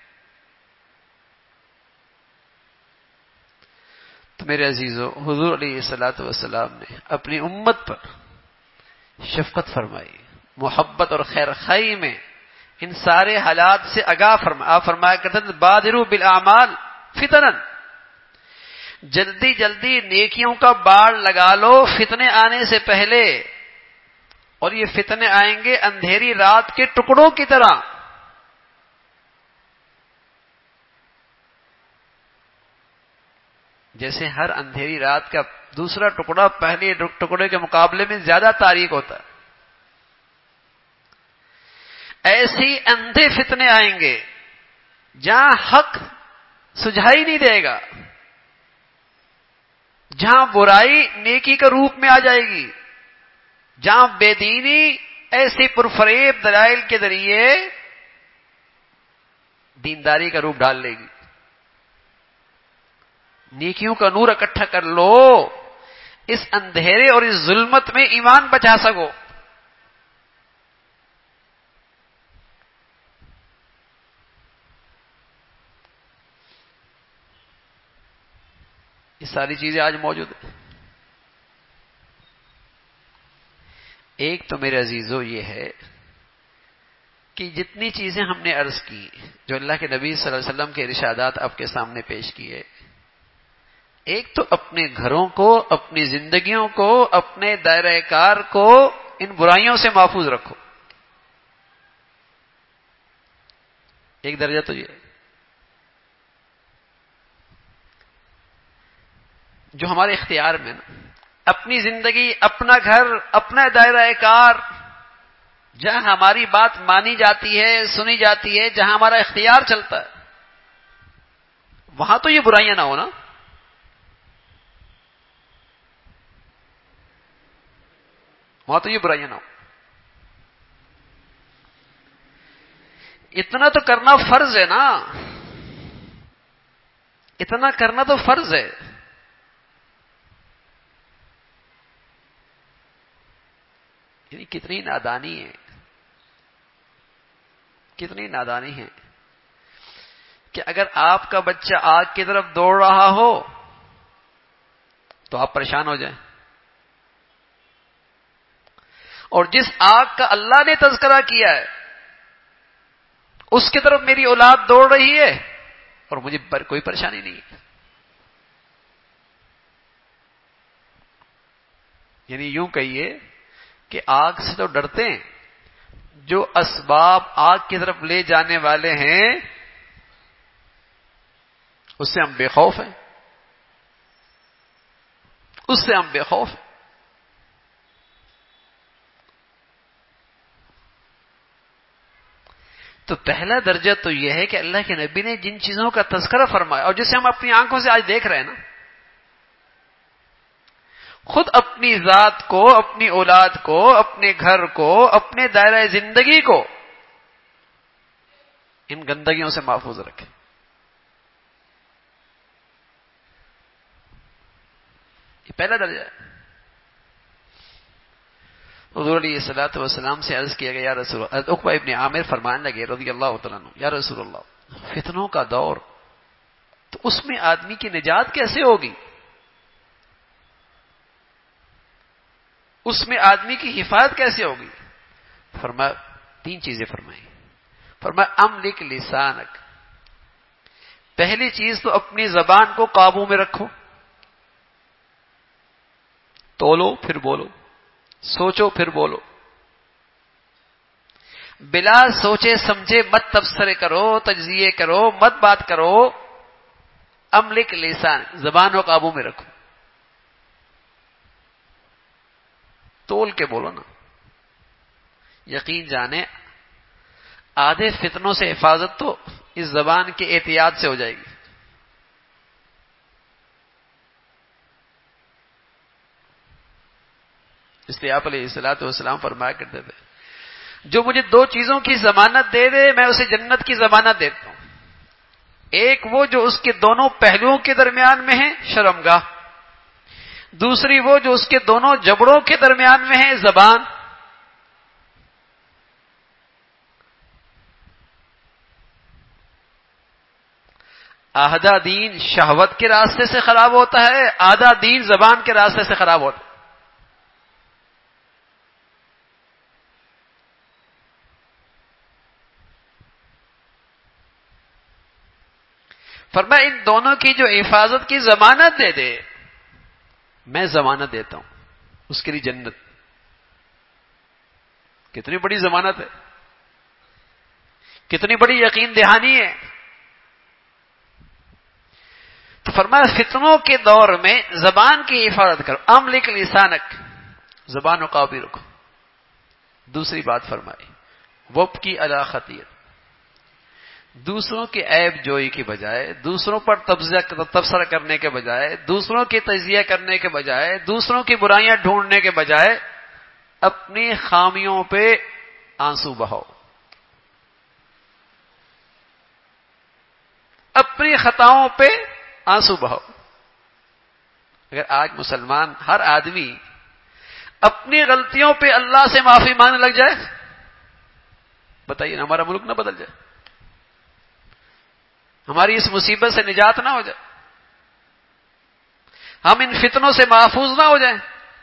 تو میرے عزیزو, حضور علیہ الصلوۃ والسلام نے اپنی امت پر شفقت فرمائی, محبت اور خیر خواہی میں ان سارے حالات سے آگاہ فرمایا. آپ فرمایا کرتے تھے بادروا بالاعمال فتنا, جلدی جلدی نیکیوں کا باڑ لگا لو فتنے آنے سے پہلے. اور یہ فتنے آئیں گے اندھیری رات کے ٹکڑوں کی طرح. جیسے ہر اندھیری رات کا دوسرا ٹکڑا پہلے ٹکڑے کے مقابلے میں زیادہ تاریک ہوتا ہے, ایسی اندھے فتنے آئیں گے جہاں حق سجھائی نہیں دے گا, جہاں برائی نیکی کے روپ میں آ جائے گی, جہاں بے دینی ایسی پرفریب دلائل کے ذریعے دینداری کا روپ ڈال لے گی. نیکیوں کا نور اکٹھا کر لو, اس اندھیرے اور اس ظلمت میں ایمان بچا سکو. یہ ساری چیزیں آج موجود ہیں. ایک تو میرے عزیزو یہ ہے کہ جتنی چیزیں ہم نے عرض کی, جو اللہ کے نبی صلی اللہ علیہ وسلم کے ارشادات آپ کے سامنے پیش کیے, ایک تو اپنے گھروں کو, اپنی زندگیوں کو, اپنے دائرہ کار کو ان برائیوں سے محفوظ رکھو. ایک درجہ تو یہ جو ہمارے اختیار میں نا, اپنی زندگی, اپنا گھر, اپنا دائرہ کار, جہاں ہماری بات مانی جاتی ہے, سنی جاتی ہے, جہاں ہمارا اختیار چلتا ہے, وہاں تو یہ برائیاں نہ ہونا. وہاں تو یہ برائیاں نہ ہو. اتنا تو کرنا فرض ہے نا, اتنا کرنا تو فرض ہے. یعنی کتنی نادانی ہے, کتنی نادانی ہے کہ اگر آپ کا بچہ آگ کی طرف دوڑ رہا ہو تو آپ پریشان ہو جائیں, اور جس آگ کا اللہ نے تذکرہ کیا ہے اس کی طرف میری اولاد دوڑ رہی ہے اور مجھے پر کوئی پریشانی نہیں ہے. یعنی یوں کہیے کہ آگ سے تو ڈرتے ہیں, جو اسباب آگ کی طرف لے جانے والے ہیں اس سے ہم بے خوف ہیں, اس سے ہم بے خوف ہیں. تو پہلا درجہ تو یہ ہے کہ اللہ کے نبی نے جن چیزوں کا تذکرہ فرمایا اور جسے ہم اپنی آنکھوں سے آج دیکھ رہے ہیں نا, خود اپنی ذات کو, اپنی اولاد کو, اپنے گھر کو, اپنے دائرہ زندگی کو ان گندگیوں سے محفوظ رکھیں. یہ پہلا درجہ ہے. حضور علیہ الصلوۃ والسلام سے عرض کیا گیا, یا رسول اللہ, عقبہ ابن عامر فرمانے لگے رضی اللہ تعالیٰ عنہ, یا رسول اللہ, فتنوں کا دور, تو اس میں آدمی کی نجات کیسے ہوگی؟ اس میں آدمی کی حفاظت کیسے ہوگی؟ فرمایا تین چیزیں فرمائی. فرمایا املک لسانک, پہلی چیز تو اپنی زبان کو قابو میں رکھو, تولو پھر بولو, سوچو پھر بولو, بلا سوچے سمجھے مت تبصرے کرو, تجزیے کرو, مت بات کرو. املک لسان, زبان کو قابو میں رکھو, تول کے بولو نا. یقین جانے آدھے فتنوں سے حفاظت تو اس زبان کے احتیاط سے ہو جائے گی. اس لیے آپ علیہ الصلوۃ والسلام فرمایا کرتے تھے جو مجھے دو چیزوں کی ضمانت دے دے میں اسے جنت کی ضمانت دیتا ہوں. ایک وہ جو اس کے دونوں پہلوؤں کے درمیان میں ہے شرمگاہ، دوسری وہ جو اس کے دونوں جبڑوں کے درمیان میں ہے زبان. آدھا دین شہوت کے راستے سے خراب ہوتا ہے، آدھا دین زبان کے راستے سے خراب ہوتا ہے. فرمایا ان دونوں کی جو حفاظت کی ضمانت دے دے میں ضمانت دیتا ہوں اس کے لیے جنت. کتنی بڑی ضمانت ہے، کتنی بڑی یقین دہانی ہے. تو فرمایا فتنوں کے دور میں زبان کی حفاظت کرو. املک لسانک، زبان و قابو رکھو. دوسری بات فرمائی وابکی علی خطیئۃ، دوسروں کے عیب جوئی کی بجائے، دوسروں پر تبصرہ کرنے کے بجائے، دوسروں کی تجزیہ کرنے کے بجائے، دوسروں کی برائیاں ڈھونڈنے کے بجائے اپنی خامیوں پہ آنسو بہاؤ، اپنی خطاؤں پہ آنسو بہاؤ. اگر آج مسلمان ہر آدمی اپنی غلطیوں پہ اللہ سے معافی مانگنے لگ جائے، بتائیے ہمارا ملک نہ بدل جائے، ہماری اس مصیبت سے نجات نہ ہو جائے، ہم ان فتنوں سے محفوظ نہ ہو جائیں.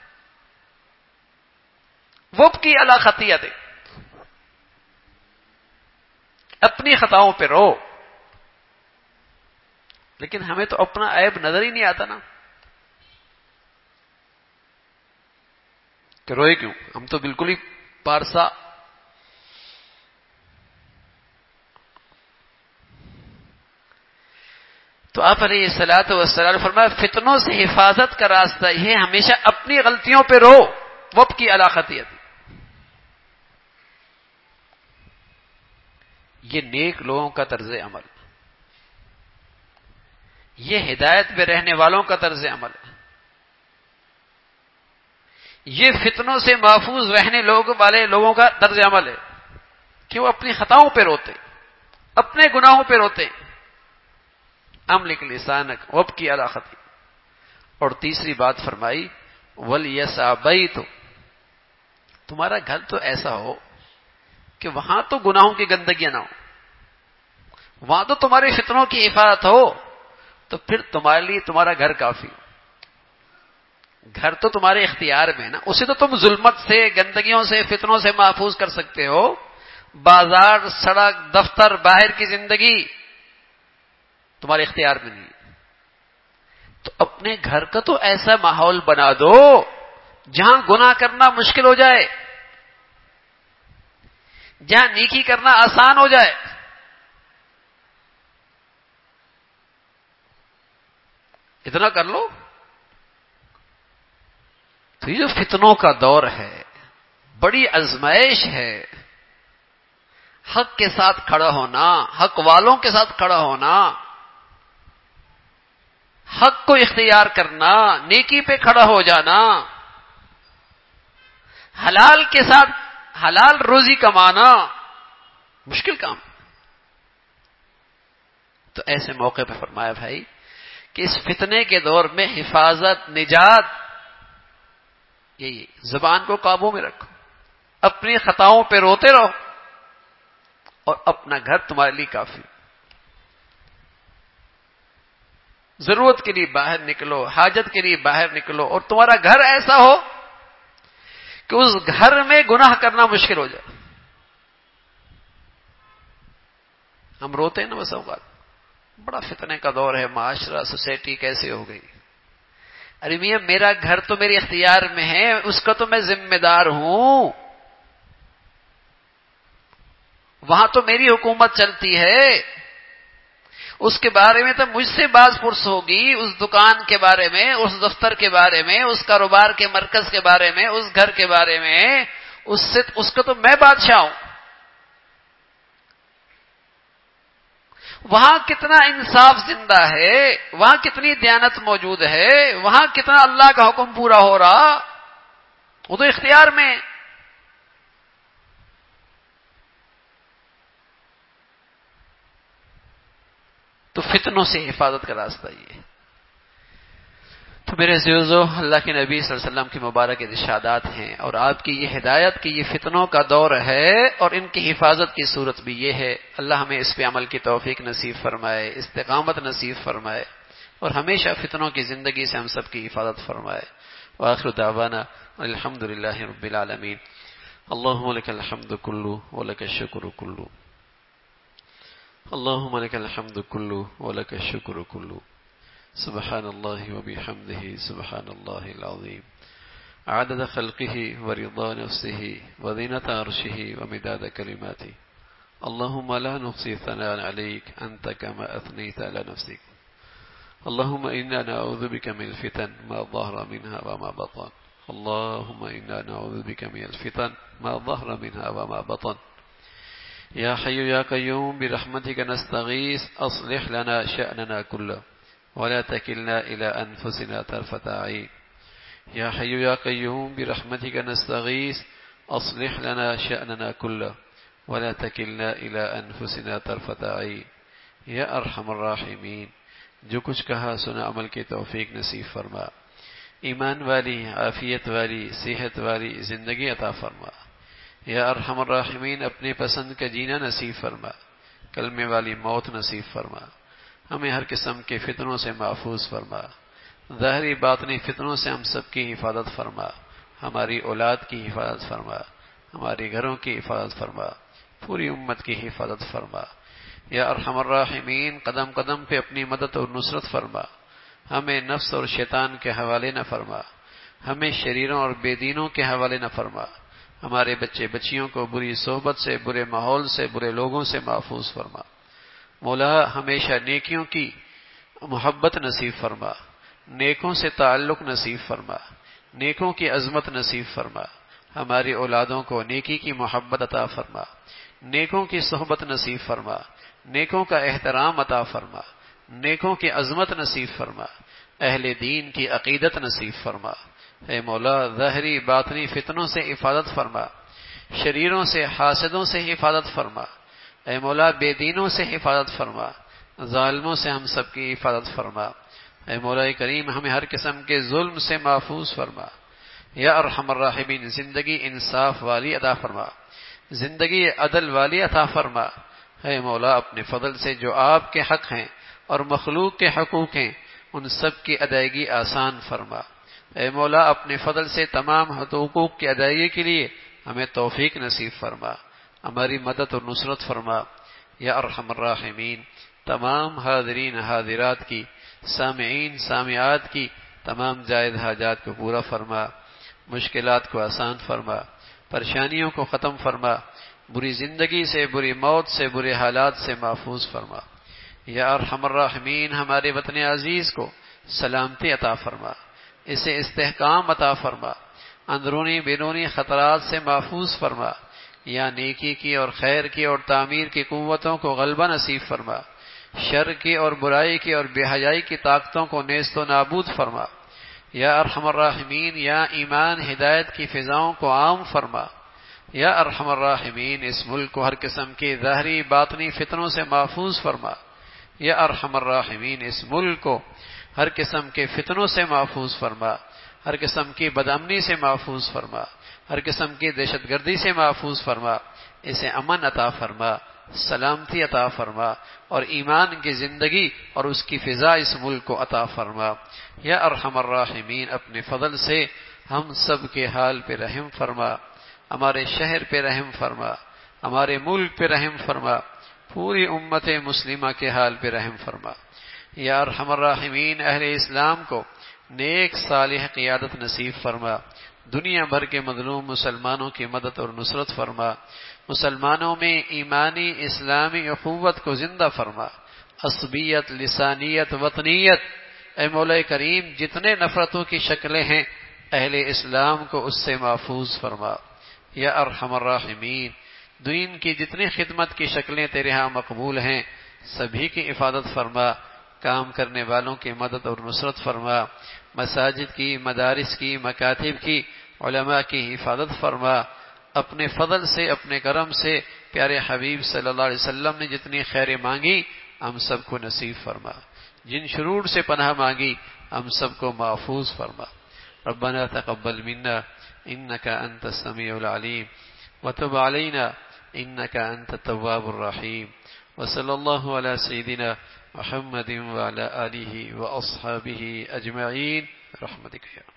وابکی علی خطیئۃ، اپنی خطاؤں پہ رو. لیکن ہمیں تو اپنا عیب نظر ہی نہیں آتا نا کہ روئے کیوں، ہم تو بالکل ہی پارسا. تو آپ علیہ الصلوۃ والسلام فرمایا فتنوں سے حفاظت کا راستہ یہ ہمیشہ اپنی غلطیوں پہ رو. وابکی علی خطیئۃ، یہ نیک لوگوں کا طرز عمل، یہ ہدایت پہ رہنے والوں کا طرز عمل ہے. یہ فتنوں سے محفوظ رہنے لوگ والے لوگوں کا طرز عمل ہے کہ وہ اپنی خطاؤں پہ روتے، اپنے گناہوں پہ روتے. املک لسانک وابکی علی خطیئۃ. اور تیسری بات فرمائی ولیسع بیت، تمہارا گھر تو ایسا ہو کہ وہاں تو گناہوں کی گندگیاں نہ ہو، وہاں تو تمہارے فتنوں کی حفاظت ہو، تو پھر تمہارے لیے تمہارا گھر کافی ہو. گھر تو تمہارے اختیار میں ہے نا، اسے تو تم ظلمت سے، گندگیوں سے، فتنوں سے محفوظ کر سکتے ہو. بازار، سڑک، دفتر، باہر کی زندگی تمہارے اختیار میں نہیں. تو اپنے گھر کا تو ایسا ماحول بنا دو جہاں گناہ کرنا مشکل ہو جائے، جہاں نیکی کرنا آسان ہو جائے. اتنا کر لو. تو یہ جو فتنوں کا دور ہے، بڑی آزمائش ہے. حق کے ساتھ کھڑا ہونا، حق والوں کے ساتھ کھڑا ہونا، حق کو اختیار کرنا، نیکی پہ کھڑا ہو جانا، حلال کے ساتھ حلال روزی کمانا مشکل کام. تو ایسے موقع پہ فرمایا بھائی کہ اس فتنے کے دور میں حفاظت، نجات یہی، زبان کو قابو میں رکھو، اپنی خطاؤں پہ روتے رہو، اور اپنا گھر تمہارے لیے کافی. ضرورت کے لیے باہر نکلو، حاجت کے لیے باہر نکلو، اور تمہارا گھر ایسا ہو کہ اس گھر میں گناہ کرنا مشکل ہو جائے. ہم روتے ہیں نا بس اوقات، بڑا فتنے کا دور ہے، معاشرہ، سوسائٹی کیسے ہو گئی. ارے میاں میرا گھر تو میرے اختیار میں ہے، اس کا تو میں ذمہ دار ہوں، وہاں تو میری حکومت چلتی ہے، اس کے بارے میں تو مجھ سے باز پرس ہوگی، اس دکان کے بارے میں، اس دفتر کے بارے میں، اس کاروبار کے مرکز کے بارے میں، اس گھر کے بارے میں، اس سے اس کا تو میں بادشاہ ہوں. وہاں کتنا انصاف زندہ ہے، وہاں کتنی دیانت موجود ہے، وہاں کتنا اللہ کا حکم پورا ہو رہا. وہ تو اختیار میں. تو فتنوں سے حفاظت کا راستہ یہ ہے. تو میرے عزیزو، اللہ کے نبی صلی اللہ علیہ وسلم کی مبارک ارشادات ہیں اور آپ کی یہ ہدایت کہ یہ فتنوں کا دور ہے اور ان کی حفاظت کی صورت بھی یہ ہے. اللہ ہمیں اس پہ عمل کی توفیق نصیب فرمائے، استقامت نصیب فرمائے اور ہمیشہ فتنوں کی زندگی سے ہم سب کی حفاظت فرمائے. وآخر دعوانا الحمد للہ رب العالمین. اللہم لک الحمد کلو ولک الشکر کلو. اللہم لک الحمد کلو ولک الشکر کلو. سبحان اللہ وبحمدہ سبحان اللہ العظیم. عدد خلقہ ورضا نفسہ وزینۃ عرشہ ومداد کلماتہ. اللہم لا نحصی ثناء علیک انت کما اثنیت علی نفسک. اللہم انا نعوذ بک من الفتن ما ظہر منها وما بطن. اللہم انا نعوذ بک من الفتن ما ظہر منها وما بطن. یا حی یا قیوم برحمتک نستغیث اصلح لنا شأننا کلہ ولا تکلنا الى انفسنا طرفة عین. یا حی یا قیوم برحمتک نستغیث اصلح لنا شأننا کلہ ولا تکلنا الى انفسنا طرفة عین. یا ارحم الراحمین، جو کچھ کہا سنا عمل کی توفیق نصیب فرما. ایمان والی، عافیت والی، صحت والی زندگی عطا فرما. یا ارحم الراحمین، اپنے پسند کا جینا نصیب فرما. کلمے والی موت نصیب فرما. ہمیں ہر قسم کے فتنوں سے محفوظ فرما. ظاہری باطنی فتنوں سے ہم سب کی حفاظت فرما. ہماری اولاد کی حفاظت فرما. ہمارے گھروں کی حفاظت فرما. پوری امت کی حفاظت فرما. یا ارحم الراحمین، قدم قدم پہ اپنی مدد اور نصرت فرما. ہمیں نفس اور شیطان کے حوالے نہ فرما. ہمیں شریروں اور بے دینوں کے حوالے نہ فرما. ہمارے بچے بچیوں کو بری صحبت سے، برے ماحول سے، برے لوگوں سے محفوظ فرما. مولا ہمیشہ نیکیوں کی محبت نصیب فرما. نیکوں سے تعلق نصیب فرما. نیکوں کی عظمت نصیب فرما. ہماری اولادوں کو نیکی کی محبت عطا فرما. نیکوں کی صحبت نصیب فرما. نیکوں کا احترام عطا فرما. نیکوں کی عظمت نصیب فرما. اہل دین کی عقیدت نصیب فرما. اے مولا ظاہری باطنی فتنوں سے حفاظت فرما. شریروں سے، حاسدوں سے حفاظت فرما. اے مولا بے دینوں سے حفاظت فرما. ظالموں سے ہم سب کی حفاظت فرما. اے مولا کریم ہمیں ہر قسم کے ظلم سے محفوظ فرما. یا ارحم الراحمین، زندگی انصاف والی عطا فرما. زندگی عدل والی عطا فرما. اے مولا اپنے فضل سے جو آپ کے حق ہیں اور مخلوق کے حقوق ہیں ان سب کی ادائیگی آسان فرما. اے مولا اپنے فضل سے تمام حقوق کی ادائیگی کے لیے ہمیں توفیق نصیب فرما. ہماری مدد اور نصرت فرما. یا ارحم الراحمین، تمام حاضرین حاضرات کی، سامعین سامعات کی تمام جائز حاجات کو پورا فرما. مشکلات کو آسان فرما. پریشانیوں کو ختم فرما. بری زندگی سے، بری موت سے، برے حالات سے محفوظ فرما. یا ارحم الراحمین، ہمارے وطن عزیز کو سلامتی عطا فرما. اسے استحکام عطا فرما. اندرونی بیرونی خطرات سے محفوظ فرما. یا نیکی کی اور خیر کی اور تعمیر کی قوتوں کو غلبہ نصیب فرما. شر کی اور برائی کی اور بے حیائی کی طاقتوں کو نیست و نابود فرما. یا ارحم الراحمین، یا ایمان ہدایت کی فضاؤں کو عام فرما. یا ارحم الراحمین، اس ملک کو ہر قسم کی ظاہری باطنی فتنوں سے محفوظ فرما. یا ارحم الراحمین، اس ملک کو ہر قسم کے فتنوں سے محفوظ فرما. ہر قسم کی بدامنی سے محفوظ فرما. ہر قسم کی دہشت گردی سے محفوظ فرما. اسے امن عطا فرما، سلامتی عطا فرما اور ایمان کی زندگی اور اس کی فضا اس ملک کو عطا فرما. یا ارحم الراحمین، اپنے فضل سے ہم سب کے حال پہ رحم فرما. ہمارے شہر پہ رحم فرما. ہمارے ملک پہ رحم فرما. پوری امت مسلمہ کے حال پہ رحم فرما. یا ارحم الراحمین، اہل اسلام کو نیک صالح قیادت نصیب فرما. دنیا بھر کے مظلوم مسلمانوں کی مدد اور نصرت فرما. مسلمانوں میں ایمانی اسلامی اخوت کو زندہ فرما. عصبیت، لسانیت، وطنیت، اے مولا کریم جتنے نفرتوں کی شکلیں ہیں اہل اسلام کو اس سے محفوظ فرما. یا ارحم الراحمین، دین کی جتنی خدمت کی شکلیں تیرے ہاں مقبول ہیں سبھی کی حفاظت فرما. کام کرنے والوں کی مدد اور نصرت فرما. مساجد کی، مدارس کی، مکاتب کی علماء کی حفاظت فرما، اپنے فضل سے، اپنے کرم سے پیارے حبیب صلی اللہ علیہ وسلم نے جتنی خیریں مانگی ہم سب کو نصیب فرما، جن شرور سے پناہ مانگی ہم سب کو محفوظ فرما۔ ربنا تقبل منا انك انت السميع العليم وتب علينا انك انت التواب الرحيم، وصلى الله على سيدنا محمد وعلى آله واصحابه اجمعين برحمتك يا